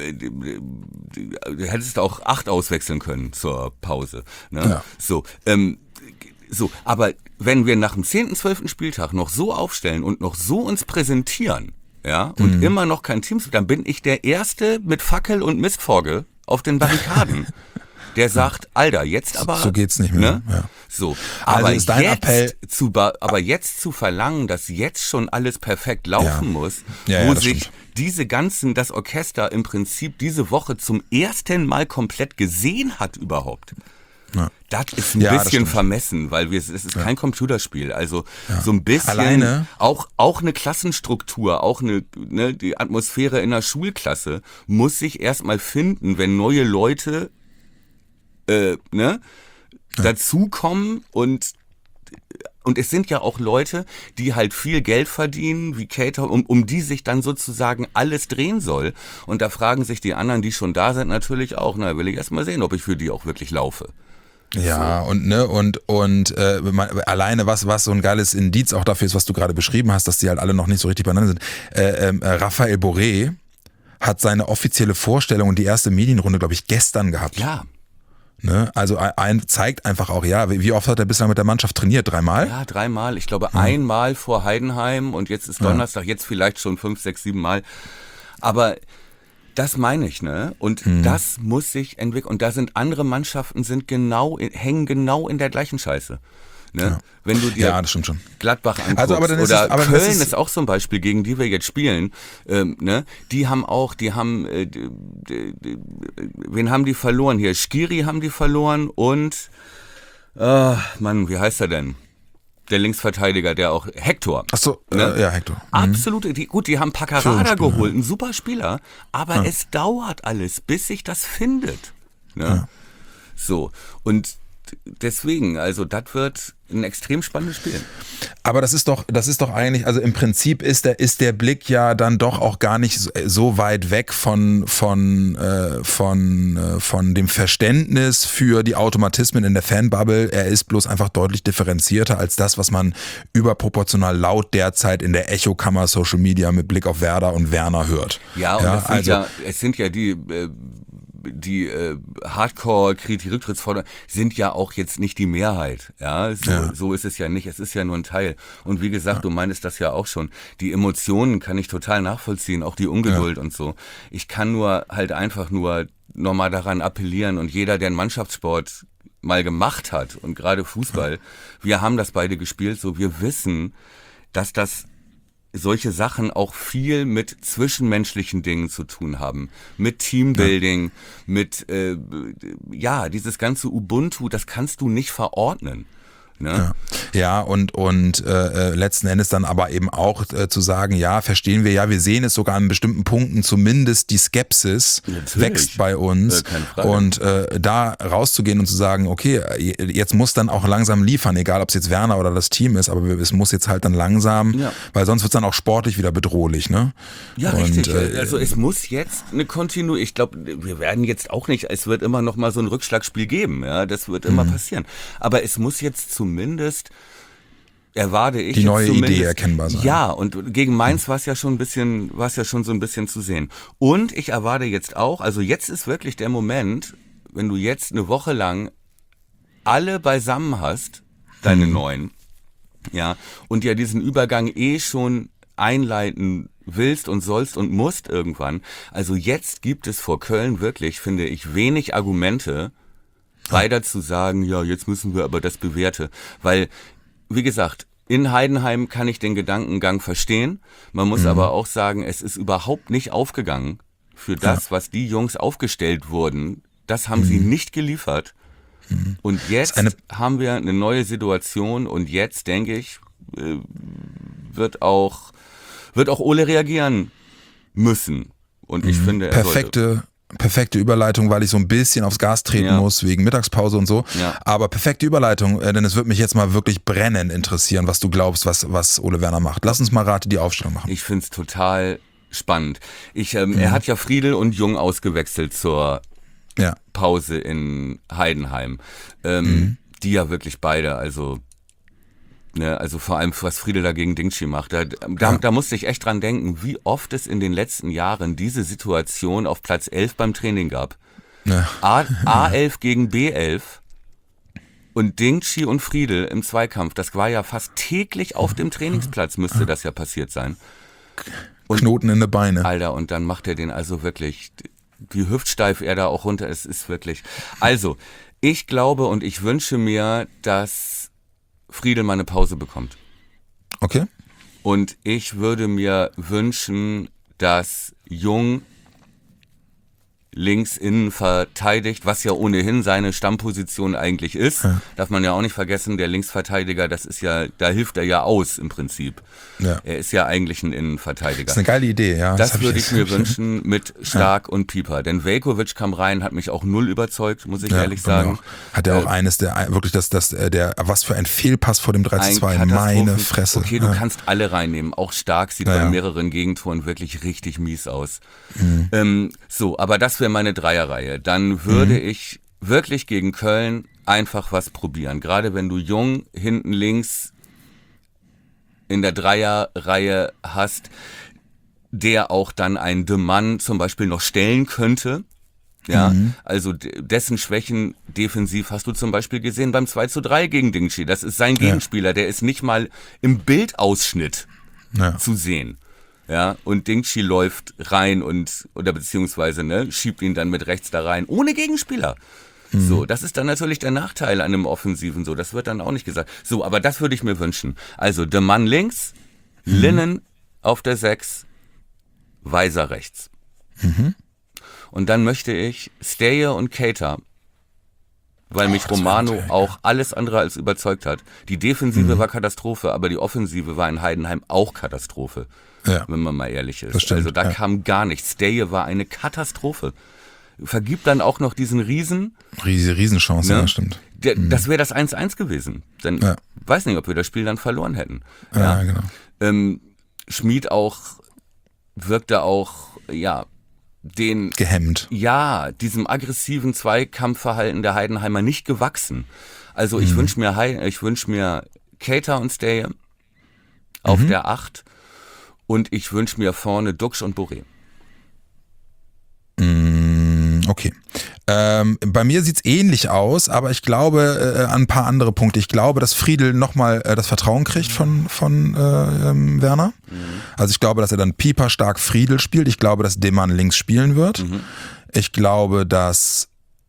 hättest auch 8 auswechseln können zur Pause. Ne? Ja. Aber wenn wir nach dem 10., 12. Spieltag noch so aufstellen und noch so uns präsentieren, und immer noch kein Team, dann bin ich der Erste mit Fackel und Mistforke auf den Barrikaden. der sagt, Alter, jetzt aber... So geht's nicht mehr. Ne? Ja. So. Also ist dein Appell... Aber jetzt zu verlangen, dass jetzt schon alles perfekt laufen muss, Ja, wo das sich stimmt. das Orchester im Prinzip diese Woche zum ersten Mal komplett gesehen hat überhaupt. Ja. Das ist ein Ja, das bisschen stimmt. vermessen, weil es ist kein Computerspiel. Also so ein bisschen Alleine- auch eine Klassenstruktur, auch die Atmosphäre in der Schulklasse muss sich erstmal finden, wenn neue Leute dazukommen und es sind ja auch Leute, die halt viel Geld verdienen, wie Cater, um die sich dann sozusagen alles drehen soll. Und da fragen sich die anderen, die schon da sind, natürlich auch, will ich erst mal sehen, ob ich für die auch wirklich laufe. Ja, und alleine was so ein geiles Indiz auch dafür ist, was du gerade beschrieben hast, dass die halt alle noch nicht so richtig beieinander sind. Raphael Boré hat seine offizielle Vorstellung und die erste Medienrunde, glaube ich, gestern gehabt. Ja. Ne? Also zeigt einfach auch, wie oft hat er bislang mit der Mannschaft trainiert? 3-mal? Ja, 3-mal. Ich glaube, einmal vor Heidenheim und jetzt ist Donnerstag, jetzt vielleicht schon 5, 6, 7 Mal. Aber das meine ich, ne? Und das muss sich entwickeln. Und da sind andere Mannschaften, hängen genau in der gleichen Scheiße. Ne? Ja. Wenn du dir das stimmt schon. Gladbach anguckst, Also, aber dann ist oder es, Köln ist auch so ein Beispiel, gegen die wir jetzt spielen. Die haben wen haben die verloren hier? Skiri haben die verloren und wie heißt er denn? Der Linksverteidiger, der auch Hector. Ach so, ja, Hector. Absolut, die haben Paccarada Führungsspieler, geholt, ein super Spieler, aber es dauert alles, bis sich das findet. Ne? Ja. So, und deswegen, also das wird ein extrem spannendes Spiel. Aber das ist doch eigentlich, also im Prinzip ist der Blick ja dann doch auch gar nicht so weit weg von dem Verständnis für die Automatismen in der Fanbubble. Er ist bloß einfach deutlich differenzierter als das, was man überproportional laut derzeit in der Echokammer Social Media mit Blick auf Werder und Werner hört. Ja, und es sind ja die Hardcore-Rücktrittsforderungen sind ja auch jetzt nicht die Mehrheit. Ja, so ist es ja nicht. Es ist ja nur ein Teil. Und wie gesagt, du meintest das ja auch schon. Die Emotionen kann ich total nachvollziehen, auch die Ungeduld und so. Ich kann nur halt einfach nur nochmal daran appellieren und jeder, der einen Mannschaftssport mal gemacht hat und gerade Fußball, wir haben das beide gespielt, so wir wissen, dass das solche Sachen auch viel mit zwischenmenschlichen Dingen zu tun haben. Mit Teambuilding, mit, dieses ganze Ubuntu, das kannst du nicht verordnen. Ne? Ja, und letzten Endes dann aber eben auch zu sagen, ja, verstehen wir, ja, wir sehen es sogar an bestimmten Punkten, zumindest die Skepsis wächst bei uns. Keine Frage. Und da rauszugehen und zu sagen, okay, jetzt muss dann auch langsam liefern, egal ob es jetzt Werner oder das Team ist, aber es muss jetzt halt dann langsam, weil sonst wird es dann auch sportlich wieder bedrohlich, ne? Ja, richtig. Also es muss jetzt eine Kontinuität, ich glaube, wir werden jetzt auch nicht, es wird immer noch mal so ein Rückschlagspiel geben, ja, das wird immer passieren. Aber es muss jetzt zumindest, erwarte ich, die neue Idee erkennbar sein. Ja, und gegen Mainz war es ja schon so ein bisschen zu sehen. Und ich erwarte jetzt auch, also jetzt ist wirklich der Moment, wenn du jetzt eine Woche lang alle beisammen hast, deine Neuen, ja, und ja diesen Übergang schon einleiten willst und sollst und musst irgendwann. Also jetzt gibt es vor Köln wirklich, finde ich, wenig Argumente, weiter zu sagen, ja, jetzt müssen wir aber das bewährte. Weil, wie gesagt, in Heidenheim kann ich den Gedankengang verstehen. Man muss aber auch sagen, es ist überhaupt nicht aufgegangen für das, was die Jungs aufgestellt wurden. Das haben sie nicht geliefert. Und jetzt haben wir eine neue Situation und jetzt, denke ich, wird auch Ole reagieren müssen. Und ich finde, er sollte. Perfekte Überleitung, weil ich so ein bisschen aufs Gas treten muss, wegen Mittagspause und so. Ja. Aber perfekte Überleitung, denn es würde mich jetzt mal wirklich brennend interessieren, was du glaubst, was Ole Werner macht. Lass uns mal Rate die Aufstellung machen. Ich find's total spannend. Er hat ja Friedel und Jung ausgewechselt zur Pause in Heidenheim. Die ja wirklich beide, also vor allem, was Friedel da gegen Dingshi macht. Da musste ich echt dran denken, wie oft es in den letzten Jahren diese Situation auf Platz 11 beim Training gab. Ja. A11 gegen B11 und Dingshi und Friedel im Zweikampf. Das war ja fast täglich auf dem Trainingsplatz, müsste das ja passiert sein. Und Knoten in die Beine. Alter, und dann macht er den also wirklich wie hüftsteif er da auch runter ist wirklich. Also, ich glaube und ich wünsche mir, dass Friedel mal eine Pause bekommt. Okay. Und ich würde mir wünschen, dass Jung links innen verteidigt, was ja ohnehin seine Stammposition eigentlich ist. Ja. Darf man ja auch nicht vergessen, der Linksverteidiger, das ist ja, da hilft er ja aus im Prinzip. Ja. Er ist ja eigentlich ein Innenverteidiger. Das ist eine geile Idee, ja. Das würde ich mir wünschen mit Stark und Pieper. Denn Veljković kam rein, hat mich auch null überzeugt, muss ich ehrlich sagen. Hat er auch eines der, wirklich was für ein Fehlpass vor dem 3:2, meine Fresse. Okay, du kannst alle reinnehmen. Auch Stark sieht bei mehreren Gegentoren wirklich richtig mies aus. So, aber das wäre meine Dreierreihe. Dann würde ich wirklich gegen Köln einfach was probieren. Gerade wenn du Jung hinten links in der Dreierreihe hast, der auch dann einen De Mann zum Beispiel noch stellen könnte. Ja, also dessen Schwächen defensiv hast du zum Beispiel gesehen beim 2:3 gegen Dingshi. Das ist sein Gegenspieler, der ist nicht mal im Bildausschnitt zu sehen. Ja, und Dingshi läuft rein oder beziehungsweise, schiebt ihn dann mit rechts da rein, ohne Gegenspieler. So, das ist dann natürlich der Nachteil an einem Offensiven, so, das wird dann auch nicht gesagt. So, aber das würde ich mir wünschen. Also, De Mann links, Linnen auf der 6, Weiser rechts. Und dann möchte ich Steje und Keita, weil mich Romano auch alles andere als überzeugt hat. Die Defensive war Katastrophe, aber die Offensive war in Heidenheim auch Katastrophe. Ja. Wenn man mal ehrlich ist. Stimmt, also da kam gar nichts. Steje war eine Katastrophe. Vergibt dann auch noch diesen Riesenchance, ja, stimmt. Das wäre das 1:1 gewesen. Dann weiß nicht, ob wir das Spiel dann verloren hätten. Ja, genau. Schmid wirkte auch, gehemmt. Ja, diesem aggressiven Zweikampfverhalten der Heidenheimer nicht gewachsen. Also ich wünsche mir Keita und Steje auf der 8 und ich wünsche mir vorne Duxch und Boré. Okay. Bei mir sieht's ähnlich aus, aber ich glaube an ein paar andere Punkte. Ich glaube, dass Friedel nochmal das Vertrauen kriegt von Werner. Also ich glaube, dass er dann Pieper, Stark, Friedel spielt. Ich glaube, dass De Mann links spielen wird. Ich glaube, dass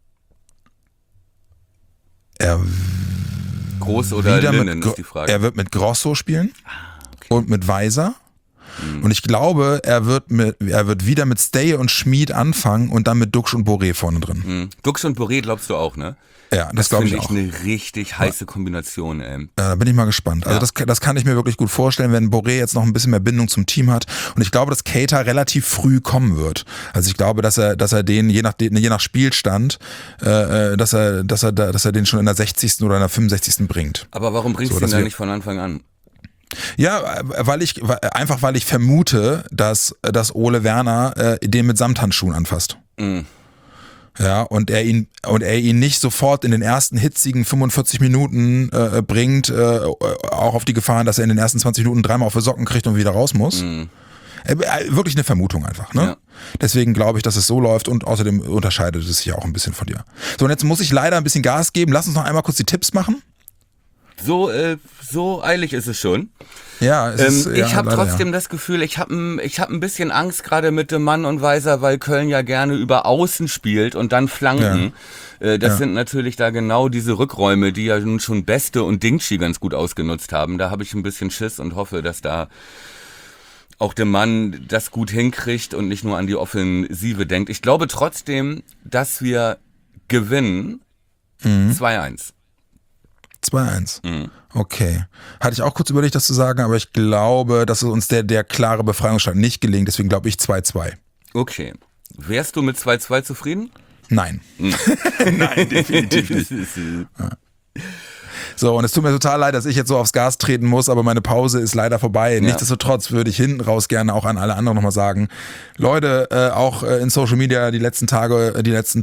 er Groß oder Linnen ist die Frage. Er wird mit Grosso spielen und mit Weiser. Und ich glaube, er wird wieder mit Steje und Schmid anfangen und dann mit Duxch und Boré vorne drin. Duxch und Boré glaubst du auch, ne? Ja, das glaube ich auch. Das finde ich eine richtig heiße Kombination, ey. Ja, da bin ich mal gespannt. Also das kann ich mir wirklich gut vorstellen, wenn Boré jetzt noch ein bisschen mehr Bindung zum Team hat. Und ich glaube, dass Keita relativ früh kommen wird. Also ich glaube, dass er den, je nach Spielstand, dass er den schon in der 60. oder in der 65. bringt. Aber warum bringst du ihn da nicht von Anfang an? Ja, weil ich vermute, dass Ole Werner den mit Samthandschuhen anfasst. Ja, und er ihn nicht sofort in den ersten hitzigen 45 Minuten bringt, auch auf die Gefahr, dass er in den ersten 20 Minuten dreimal auf die Socken kriegt und wieder raus muss. Wirklich eine Vermutung einfach, ne? Ja. Deswegen glaube ich, dass es so läuft und außerdem unterscheidet es sich ja auch ein bisschen von dir. So, und jetzt muss ich leider ein bisschen Gas geben. Lass uns noch einmal kurz die Tipps machen. So eilig ist es schon. Ja, ich habe trotzdem das Gefühl, ich habe ein bisschen Angst gerade mit dem Mann und Weiser, weil Köln ja gerne über Außen spielt und dann Flanken. Ja. Das sind natürlich da genau diese Rückräume, die ja nun schon Beste und Dingshi ganz gut ausgenutzt haben. Da habe ich ein bisschen Schiss und hoffe, dass da auch der Mann das gut hinkriegt und nicht nur an die Offensive denkt. Ich glaube trotzdem, dass wir gewinnen 2:1. 2:1. Okay. Hatte ich auch kurz überlegt, das zu sagen, aber ich glaube, dass es uns der klare Befreiungsschlag nicht gelingt, deswegen glaube ich 2:2. Okay. Wärst du mit 2:2 zufrieden? Nein. Nein, definitiv nicht. So, und es tut mir total leid, dass ich jetzt so aufs Gas treten muss, aber meine Pause ist leider vorbei. Ja. Nichtsdestotrotz würde ich hinten raus gerne auch an alle anderen nochmal sagen, Leute, auch in Social Media die letzten Tage,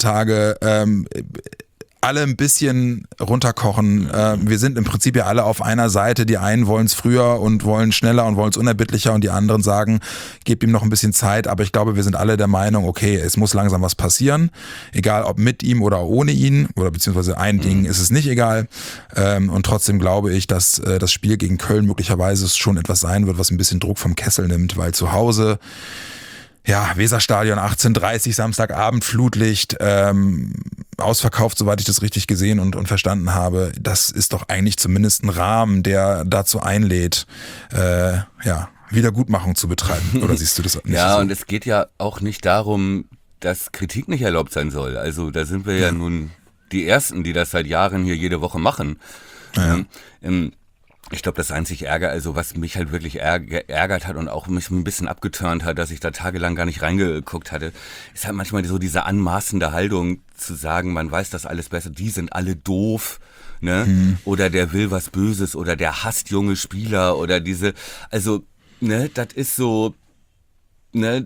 alle ein bisschen runterkochen. Wir sind im Prinzip ja alle auf einer Seite. Die einen wollen es früher und wollen schneller und wollen es unerbittlicher und die anderen sagen, gebt ihm noch ein bisschen Zeit. Aber ich glaube, wir sind alle der Meinung, okay, es muss langsam was passieren. Egal ob mit ihm oder ohne ihn oder beziehungsweise ein Ding ist es nicht egal. Und trotzdem glaube ich, dass das Spiel gegen Köln möglicherweise schon etwas sein wird, was ein bisschen Druck vom Kessel nimmt, weil zu Hause Weserstadion 18:30 Samstagabend, Flutlicht, ausverkauft, soweit ich das richtig gesehen und verstanden habe. Das ist doch eigentlich zumindest ein Rahmen, der dazu einlädt, Wiedergutmachung zu betreiben. Oder siehst du das nicht? Ja, so? und es geht ja auch nicht darum, dass Kritik nicht erlaubt sein soll. Also da sind wir ja nun die Ersten, die das seit Jahren hier jede Woche machen. Ja. Ich glaube, das einzig was mich halt wirklich geärgert hat und auch mich ein bisschen abgeturnt hat, dass ich da tagelang gar nicht reingeguckt hatte, ist halt manchmal so diese anmaßende Haltung zu sagen, man weiß das alles besser, die sind alle doof, ne? Oder der will was Böses oder der hasst junge Spieler oder diese, also, ne, das ist so, ne,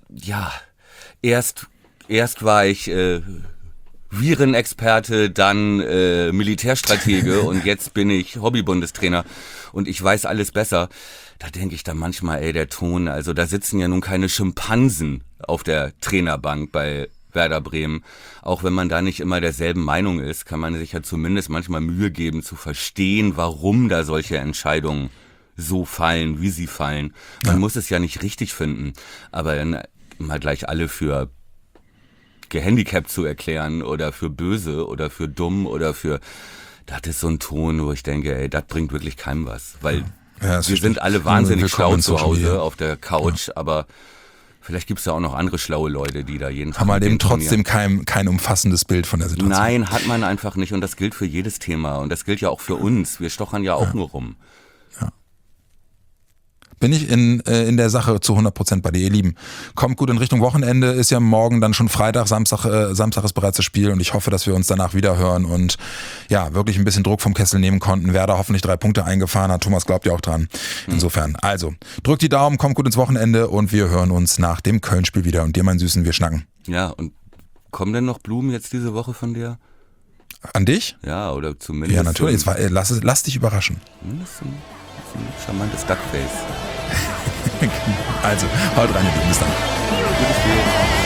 erst war ich Virenexperte, dann Militärstratege und jetzt bin ich Hobbybundestrainer und ich weiß alles besser. Da denke ich dann manchmal, der Ton, also da sitzen ja nun keine Schimpansen auf der Trainerbank bei Werder Bremen. Auch wenn man da nicht immer derselben Meinung ist, kann man sich ja zumindest manchmal Mühe geben zu verstehen, warum da solche Entscheidungen so fallen, wie sie fallen. Man muss es ja nicht richtig finden, aber dann mal gleich alle für gehandicapt zu erklären oder für böse oder für dumm oder für, das ist so ein Ton, wo ich denke, das bringt wirklich keinem was, weil wir sind alle wahnsinnig schlau zu Hause auf der Couch, aber vielleicht gibt es ja auch noch andere schlaue Leute, die da jeden Tag haben halt eben trotzdem kein umfassendes Bild von der Situation. Nein, hat man einfach nicht und das gilt für jedes Thema und das gilt ja auch für uns, wir stochern ja auch nur rum. Bin ich in der Sache zu 100% bei dir, ihr Lieben. Kommt gut in Richtung Wochenende, ist ja morgen dann schon Freitag, Samstag ist bereits das Spiel und ich hoffe, dass wir uns danach wieder hören und wirklich ein bisschen Druck vom Kessel nehmen konnten. Werder hoffentlich 3 Punkte eingefahren hat, Thomas glaubt ja auch dran. Insofern, also, drückt die Daumen, kommt gut ins Wochenende und wir hören uns nach dem Köln-Spiel wieder und dir, mein Süßen, wir schnacken. Ja, und kommen denn noch Blumen jetzt diese Woche von dir? An dich? Ja, oder zumindest... Ja, natürlich, lass dich überraschen. Mindestens ein charmantes Duckface. Also, haut rein, ihr Lieben, bis dann. Gutes Spiel.